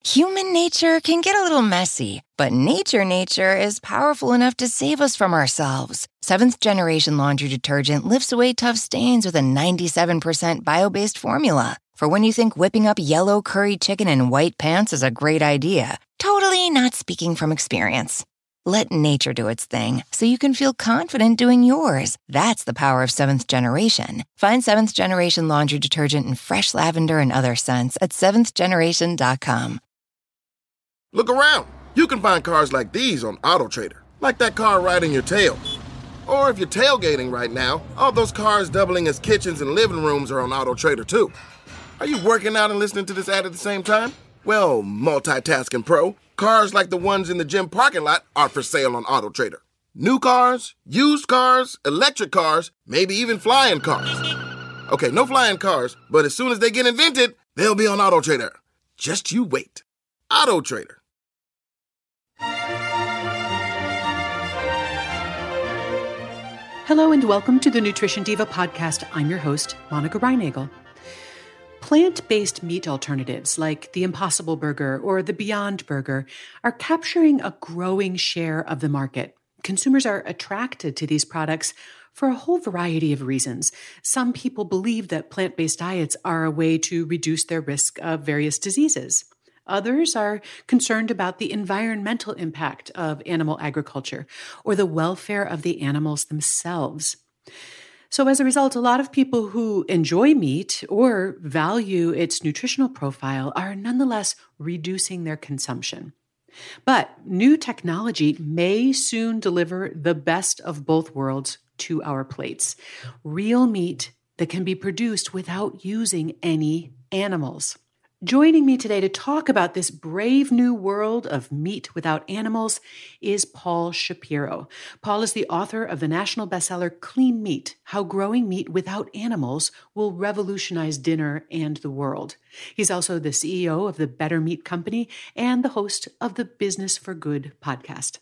Human nature can get a little messy, but nature is powerful enough to save us from ourselves. Seventh Generation Laundry Detergent lifts away tough stains with a 97% bio-based formula. For when you think whipping up yellow curry chicken in white pants is a great idea. Totally not speaking from experience. Let nature do its thing so you can feel confident doing yours. That's the power of Seventh Generation. Find Seventh Generation Laundry Detergent in fresh lavender and other scents at seventhgeneration.com. Look around. You can find cars like these on AutoTrader, like that car riding your tail. Or if you're tailgating right now, all those cars doubling as kitchens and living rooms are on AutoTrader too. Are you working out and listening to this ad at the same time? Well, multitasking pro, cars like the ones in the gym parking lot are for sale on AutoTrader. New cars, used cars, electric cars, maybe even flying cars. Okay, no flying cars, but as soon as they get invented, they'll be on AutoTrader. Just you wait. AutoTrader. Hello and welcome to the Nutrition Diva podcast. I'm your host, Monica Reinagel. Plant-based meat alternatives like the Impossible Burger or the Beyond Burger are capturing a growing share of the market. Consumers are attracted to these products for a whole variety of reasons. Some people believe that plant-based diets are a way to reduce their risk of various diseases. Others are concerned about the environmental impact of animal agriculture or the welfare of the animals themselves. So as a result, a lot of people who enjoy meat or value its nutritional profile are nonetheless reducing their consumption. But new technology may soon deliver the best of both worlds to our plates. Real meat that can be produced without using any animals. Joining me today to talk about this brave new world of meat without animals is Paul Shapiro. Paul is the author of the national bestseller Clean Meat: How Growing Meat Without Animals Will Revolutionize Dinner and the World. He's also the CEO of the Better Meat Company and the host of the Business for Good podcast.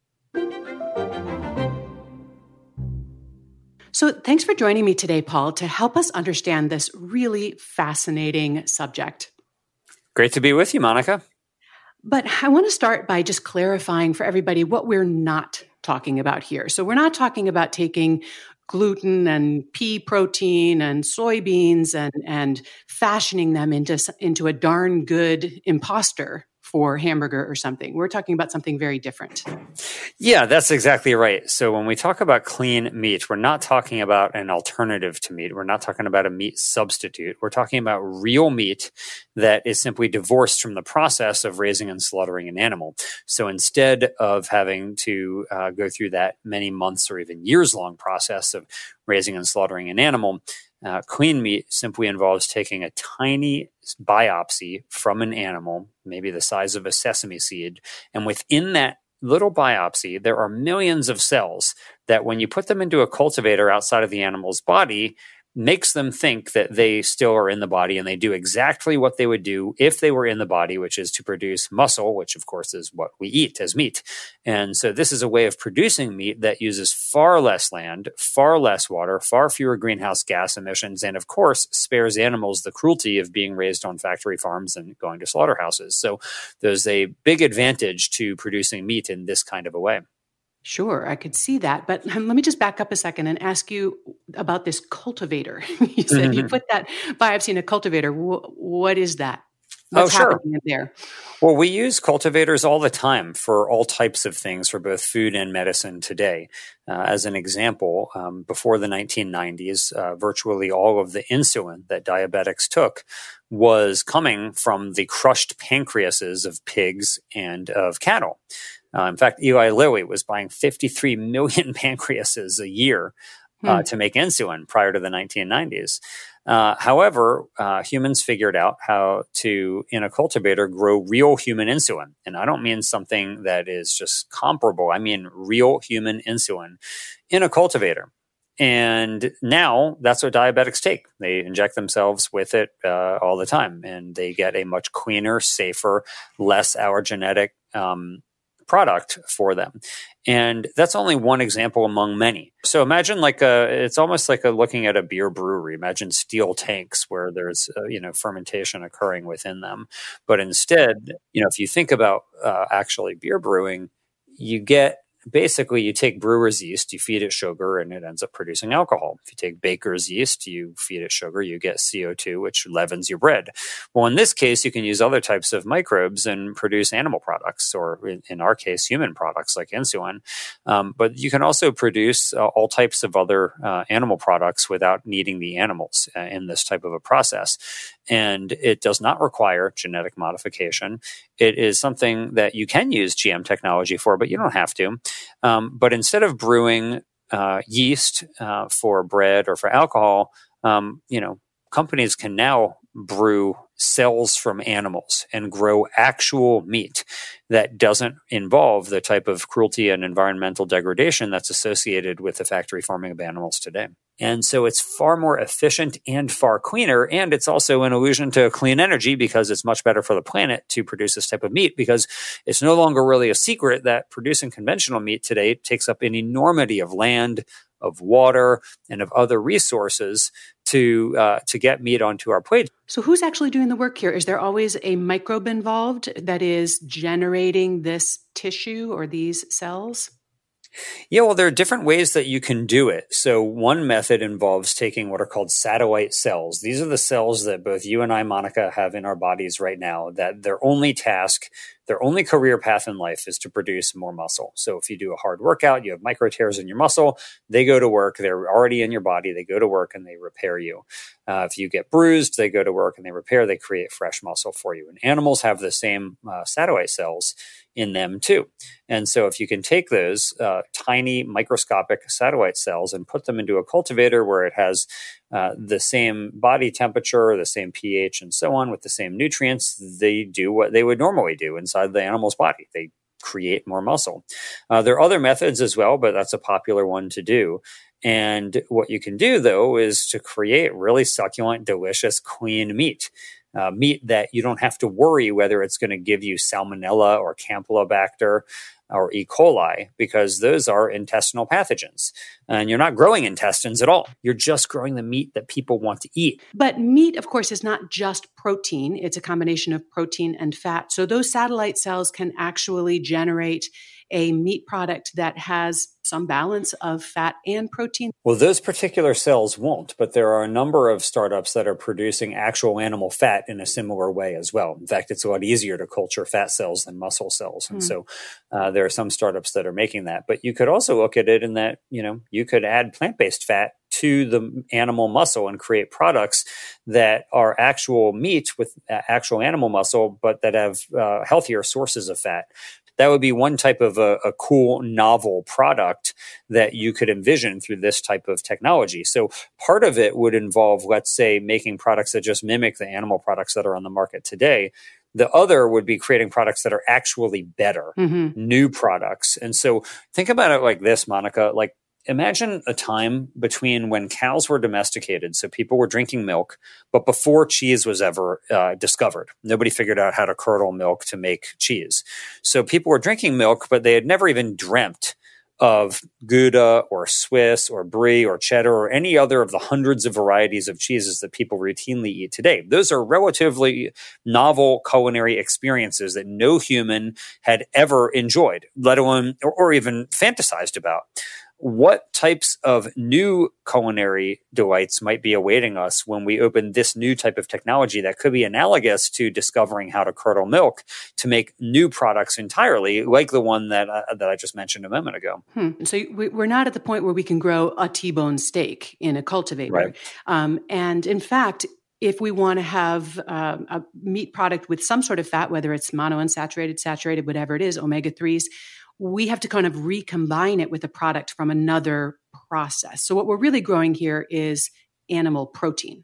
So thanks for joining me today, Paul, to help us understand this really fascinating subject. Great to be with you, Monica. But I want to start by just clarifying for everybody what we're not talking about here. So we're not talking about taking gluten and pea protein and soybeans and fashioning them into a darn good imposter for hamburger or something. We're talking about something very different. Yeah, that's exactly right. So when we talk about clean meat, we're not talking about an alternative to meat. We're not talking about a meat substitute. We're talking about real meat that is simply divorced from the process of raising and slaughtering an animal. So instead of having to go through that many months or even years-long process of raising and slaughtering an animal, clean meat simply involves taking a tiny biopsy from an animal, maybe the size of a sesame seed, and within that little biopsy, there are millions of cells that when you put them into a cultivator outside of the animal's body, makes them think that they still are in the body and they do exactly what they would do if they were in the body, which is to produce muscle, which of course is what we eat as meat. And so this is a way of producing meat that uses far less land, far less water, far fewer greenhouse gas emissions, and of course spares animals the cruelty of being raised on factory farms and going to slaughterhouses. So there's a big advantage to producing meat in this kind of a way. Sure, I could see that. But let me just back up a second and ask you about this cultivator. You said you put that biopsy in a cultivator. What is that? What's happening in there? Well, we use cultivators all the time for all types of things for both food and medicine today. As an example, before the 1990s, virtually all of the insulin that diabetics took was coming from the crushed pancreases of pigs and of cattle. In fact, Eli Lilly was buying 53 million pancreases a year to make insulin prior to the 1990s. However, humans figured out how to, in a cultivator, grow real human insulin. And I don't mean something that is just comparable. I mean real human insulin in a cultivator. And now that's what diabetics take. They inject themselves with it all the time, and they get a much cleaner, safer, less allergenic product for them. And that's only one example among many. So imagine it's almost like looking at a beer brewery. Imagine steel tanks where there's, fermentation occurring within them. But instead, if you think about actually beer brewing, you take brewer's yeast, you feed it sugar, and it ends up producing alcohol. If you take baker's yeast, you feed it sugar, you get CO2, which leavens your bread. Well, in this case, you can use other types of microbes and produce animal products, or in our case, human products like insulin. But you can also produce all types of other animal products without needing the animals in this type of a process. And it does not require genetic modification. It is something that you can use GM technology for, but you don't have to. But instead of brewing yeast for bread or for alcohol, companies can now brew cells from animals and grow actual meat that doesn't involve the type of cruelty and environmental degradation that's associated with the factory farming of animals today. And so it's far more efficient and far cleaner. And it's also an allusion to clean energy because it's much better for the planet to produce this type of meat, because it's no longer really a secret that producing conventional meat today takes up an enormity of land, of water, and of other resources to get meat onto our plate. So who's actually doing the work here? Is there always a microbe involved that is generating this tissue or these cells? Yeah, well, there are different ways that you can do it. So one method involves taking what are called satellite cells. These are the cells that both you and I, Monica, have in our bodies right now, that their only task, their only career path in life is to produce more muscle. So if you do a hard workout, you have micro tears in your muscle, they go to work, they're already in your body, they go to work and they repair you. If you get bruised, they go to work and they repair, they create fresh muscle for you. And animals have the same satellite cells in them too. And so if you can take those tiny microscopic satellite cells and put them into a cultivator where it has the same body temperature, the same pH, and so on, with the same nutrients, they do what they would normally do inside the animal's body. They create more muscle. There are other methods as well, but that's a popular one to do. And what you can do, though, is to create really succulent, delicious, clean meat. Meat that you don't have to worry whether it's going to give you salmonella or campylobacter or E. coli, because those are intestinal pathogens. And you're not growing intestines at all. You're just growing the meat that people want to eat. But meat, of course, is not just protein. It's a combination of protein and fat. So those satellite cells can actually generate a meat product that has some balance of fat and protein. Well, those particular cells won't, but there are a number of startups that are producing actual animal fat in a similar way as well. In fact, it's a lot easier to culture fat cells than muscle cells. And so there are some startups that are making that. But you could also look at it in that, you could add plant-based fat to the animal muscle and create products that are actual meat with actual animal muscle, but that have healthier sources of fat. That would be one type of a cool, novel product that you could envision through this type of technology. So part of it would involve, let's say, making products that just mimic the animal products that are on the market today. The other would be creating products that are actually better, new products. And so think about it like this, Monica, imagine a time between when cows were domesticated, so people were drinking milk, but before cheese was ever discovered. Nobody figured out how to curdle milk to make cheese. So people were drinking milk, but they had never even dreamt of Gouda or Swiss or Brie or cheddar or any other of the hundreds of varieties of cheeses that people routinely eat today. Those are relatively novel culinary experiences that no human had ever enjoyed, let alone or even fantasized about. What types of new culinary delights might be awaiting us when we open this new type of technology that could be analogous to discovering how to curdle milk to make new products entirely, like the one that I just mentioned a moment ago? So we're not at the point where we can grow a T-bone steak in a cultivator. Right. And in fact, if we want to have a meat product with some sort of fat, whether it's monounsaturated, saturated, whatever it is, omega-3s, we have to kind of recombine it with a product from another process. So what we're really growing here is animal protein.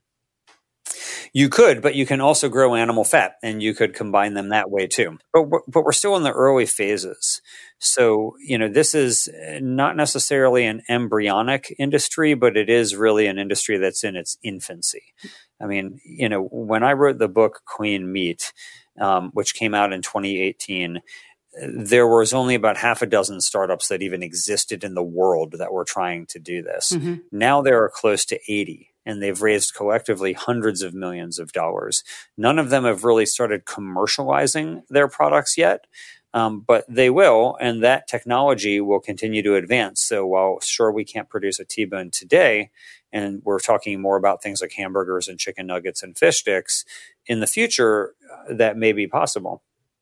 You could, but you can also grow animal fat, and you could combine them that way too. But we're still in the early phases. So, this is not necessarily an embryonic industry, but it is really an industry that's in its infancy. I mean, when I wrote the book Clean Meat, which came out in 2018, there was only about half a dozen startups that even existed in the world that were trying to do this. Mm-hmm. Now there are close to 80, and they've raised collectively hundreds of millions of dollars. None of them have really started commercializing their products yet, but they will, and that technology will continue to advance. So while sure we can't produce a T-bone today, and we're talking more about things like hamburgers and chicken nuggets and fish sticks, in the future, that may be possible.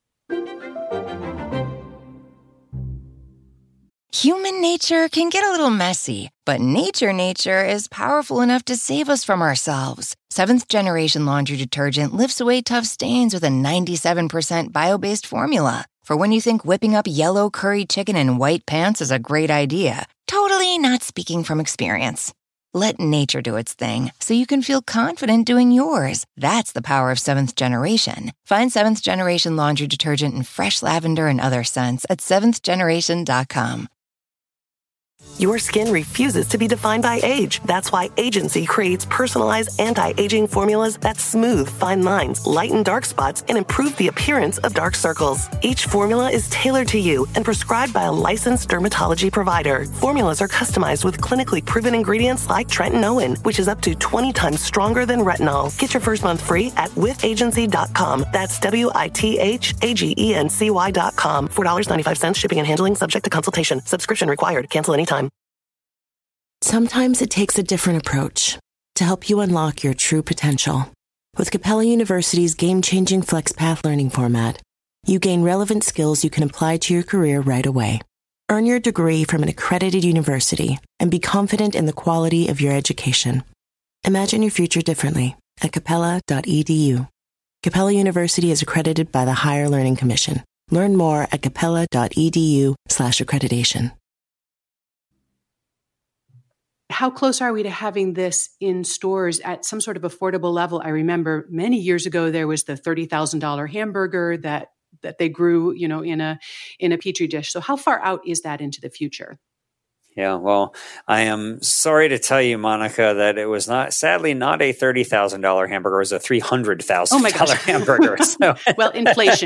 Human nature can get a little messy, but nature is powerful enough to save us from ourselves. Seventh Generation Laundry Detergent lifts away tough stains with a 97% bio-based formula. For when you think whipping up yellow curry chicken in white pants is a great idea. Totally not speaking from experience. Let nature do its thing so you can feel confident doing yours. That's the power of Seventh Generation. Find Seventh Generation Laundry Detergent in fresh lavender and other scents at seventhgeneration.com. Your skin refuses to be defined by age. That's why Agency creates personalized anti-aging formulas that smooth fine lines, lighten dark spots, and improve the appearance of dark circles. Each formula is tailored to you and prescribed by a licensed dermatology provider. Formulas are customized with clinically proven ingredients like tretinoin, which is up to 20 times stronger than retinol. Get your first month free at withagency.com. That's WITHAGENCY.com. $4.95 shipping and handling subject to consultation. Subscription required. Cancel anytime. Sometimes it takes a different approach to help you unlock your true potential. With Capella University's game-changing FlexPath learning format, you gain relevant skills you can apply to your career right away. Earn your degree from an accredited university and be confident in the quality of your education. Imagine your future differently at capella.edu. Capella University is accredited by the Higher Learning Commission. Learn more at capella.edu/accreditation. How close are we to having this in stores at some sort of affordable level? I remember many years ago, there was the $30,000 hamburger that they grew, in a Petri dish. So how far out is that into the future? Yeah, well, I am sorry to tell you, Monica, that it was sadly not a $30,000 hamburger. It was a $300,000 hamburger. So. Well, inflation,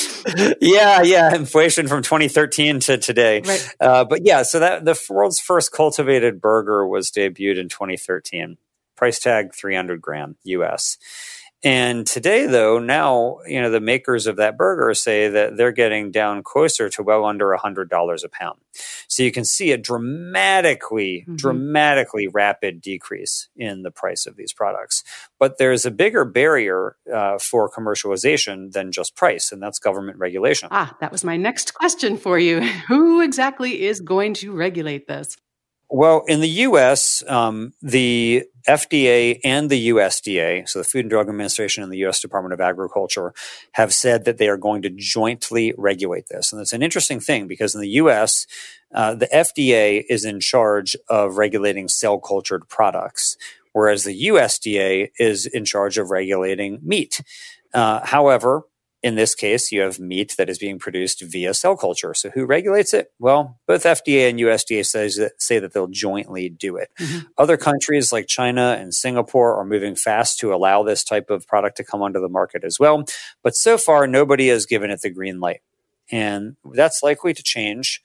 Yeah, inflation from 2013 to today. Right. But yeah, so that the world's first cultivated burger was debuted in 2013. Price tag $300,000 US. And today, though, now, the makers of that burger say that they're getting down closer to well under $100 a pound. So you can see a dramatically rapid decrease in the price of these products. But there's a bigger barrier for commercialization than just price, and that's government regulation. That was my next question for you. Who exactly is going to regulate this? Well, in the U.S., the FDA and the USDA, so the Food and Drug Administration and the U.S. Department of Agriculture, have said that they are going to jointly regulate this. And it's an interesting thing because in the U.S., the FDA is in charge of regulating cell-cultured products, whereas the USDA is in charge of regulating meat. However, in this case, you have meat that is being produced via cell culture. So who regulates it? Well, both FDA and USDA say that they'll jointly do it. Mm-hmm. Other countries like China and Singapore are moving fast to allow this type of product to come onto the market as well. But so far, nobody has given it the green light. And that's likely to change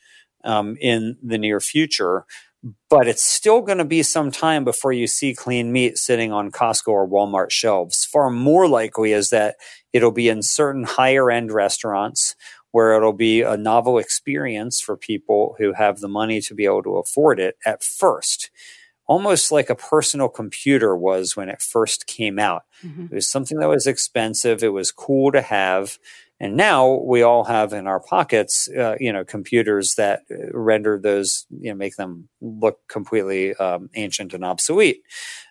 in the near future. But it's still going to be some time before you see clean meat sitting on Costco or Walmart shelves. Far more likely is that it'll be in certain higher-end restaurants where it'll be a novel experience for people who have the money to be able to afford it at first. Almost like a personal computer was when it first came out. Mm-hmm. It was something that was expensive. It was cool to have. And now we all have in our pockets, computers that render those, make them look completely ancient and obsolete.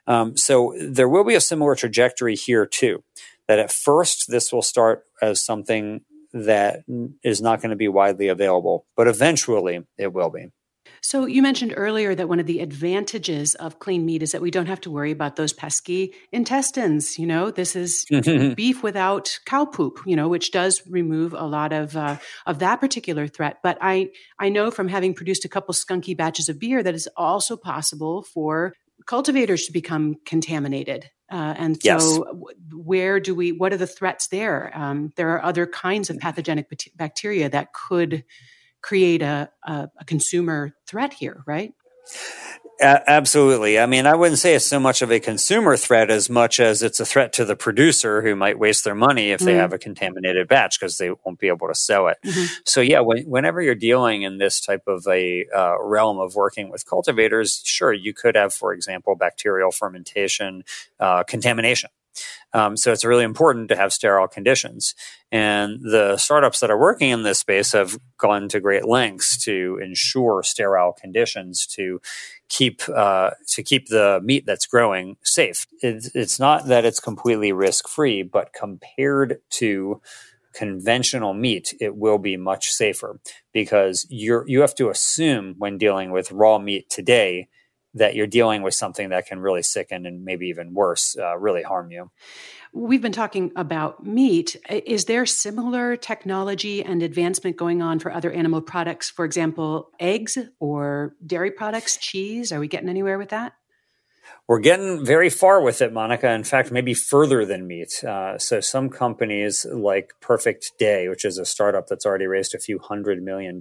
So there will be a similar trajectory here too, that at first this will start as something that is not going to be widely available, but eventually it will be. So you mentioned earlier that one of the advantages of clean meat is that we don't have to worry about those pesky intestines. This is beef without cow poop, which does remove a lot of that particular threat. But I know from having produced a couple skunky batches of beer that it's also possible for cultivators to become contaminated And so Yes. what are the threats there? There are other kinds of pathogenic bacteria that could create a consumer threat here, right? Absolutely. I mean, I wouldn't say it's so much of a consumer threat as much as it's a threat to the producer who might waste their money if they have a contaminated batch because they won't be able to sell it. So yeah, whenever you're dealing in this type of a realm of working with cultivators, sure, you could have, for example, bacterial fermentation, contamination. So it's really important to have sterile conditions. And the startups that are working in this space have gone to great lengths to ensure sterile conditions to keep the meat that's growing safe. It's not that it's completely risk-free, but compared to conventional meat, it will be much safer because you have to assume when dealing with raw meat today that you're dealing with something that can really sicken and maybe even worse, really harm you. We've been talking about meat. Is there similar technology and advancement going on for other animal products? For example, eggs or dairy products, cheese? Are we getting anywhere with that? We're getting very far with it, Monica. In fact, maybe further than meat. So some companies like Perfect Day, which is a startup that's already raised a few $100 million.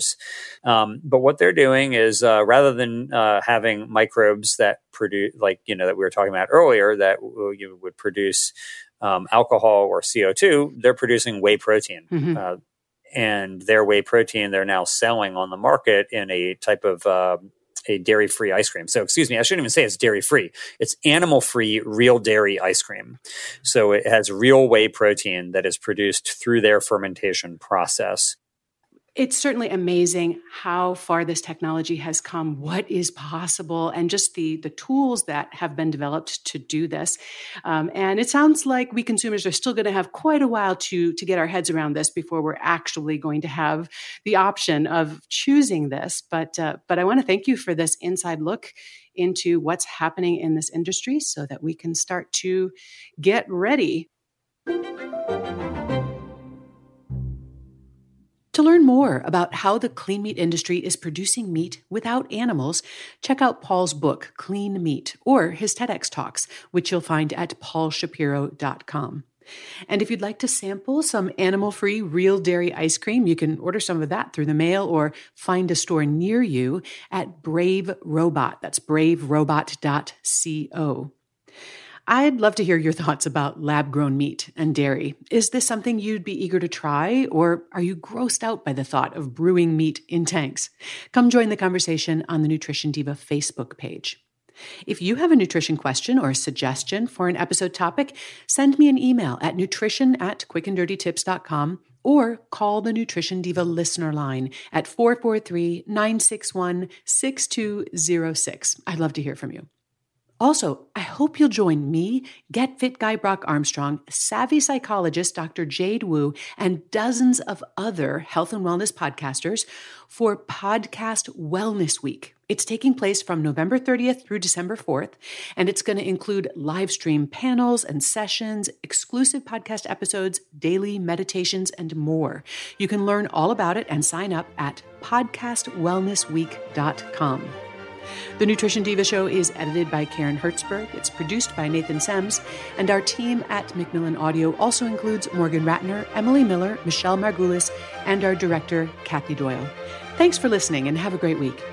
But what they're doing is rather than having microbes that produce, like, that we were talking about earlier, that you would produce alcohol or CO2, they're producing whey protein. And their whey protein, they're now selling on the market in a type of a dairy-free ice cream. So, excuse me, I shouldn't even say it's dairy-free. It's animal-free, real dairy ice cream. So it has real whey protein that is produced through their fermentation process. It's certainly amazing how far this technology has come, what is possible, and just the tools that have been developed to do this. And it sounds like we consumers are still going to have quite a while to get our heads around this before we're actually going to have the option of choosing this. But I want to thank you for this inside look into what's happening in this industry so that we can start to get ready. To learn more about how the clean meat industry is producing meat without animals, check out Paul's book, Clean Meat, or his TEDx Talks, which you'll find at paulshapiro.com. And if you'd like to sample some animal-free real dairy ice cream, you can order some of that through the mail or find a store near you at Brave Robot. That's braverobot.co. I'd love to hear your thoughts about lab-grown meat and dairy. Is this something you'd be eager to try, or are you grossed out by the thought of brewing meat in tanks? Come join the conversation on the Nutrition Diva Facebook page. If you have a nutrition question or a suggestion for an episode topic, send me an email at nutrition@quickanddirtytips.com or call the Nutrition Diva listener line at 443-961-6206. I'd love to hear from you. Also, I hope you'll join me, Get Fit Guy Brock Armstrong, savvy psychologist Dr. Jade Wu, and dozens of other health and wellness podcasters for Podcast Wellness Week. It's taking place from November 30th through December 4th, and it's going to include live stream panels and sessions, exclusive podcast episodes, daily meditations, and more. You can learn all about it and sign up at podcastwellnessweek.com. The Nutrition Diva Show is edited by Karen Hertzberg. It's produced by Nathan Sems. And our team at Macmillan Audio also includes Morgan Ratner, Emily Miller, Michelle Margulis, and our director, Kathy Doyle. Thanks for listening and have a great week.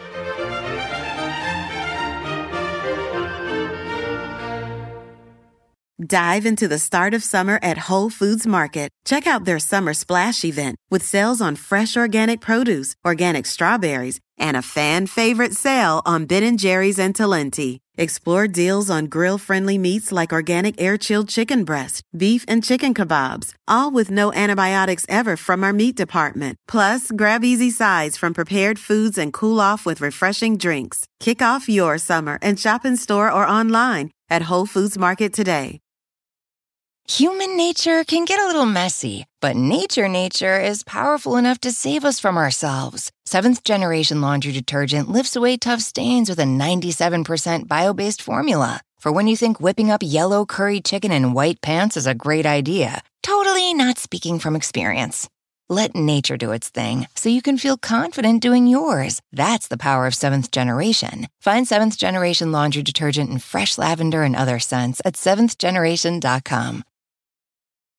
Dive into the start of summer at Whole Foods Market. Check out their Summer Splash event with sales on fresh organic produce, organic strawberries, and a fan-favorite sale on Ben & Jerry's and Talenti. Explore deals on grill-friendly meats like organic air-chilled chicken breast, beef and chicken kebabs, all with no antibiotics ever from our meat department. Plus, grab easy sides from prepared foods and cool off with refreshing drinks. Kick off your summer and shop in store or online at Whole Foods Market today. Human nature can get a little messy, but nature is powerful enough to save us from ourselves. Seventh Generation Laundry Detergent lifts away tough stains with a 97% bio-based formula. For when you think whipping up yellow curry chicken in white pants is a great idea. Totally not speaking from experience. Let nature do its thing so you can feel confident doing yours. That's the power of Seventh Generation. Find Seventh Generation laundry detergent in fresh lavender and other scents at seventhgeneration.com.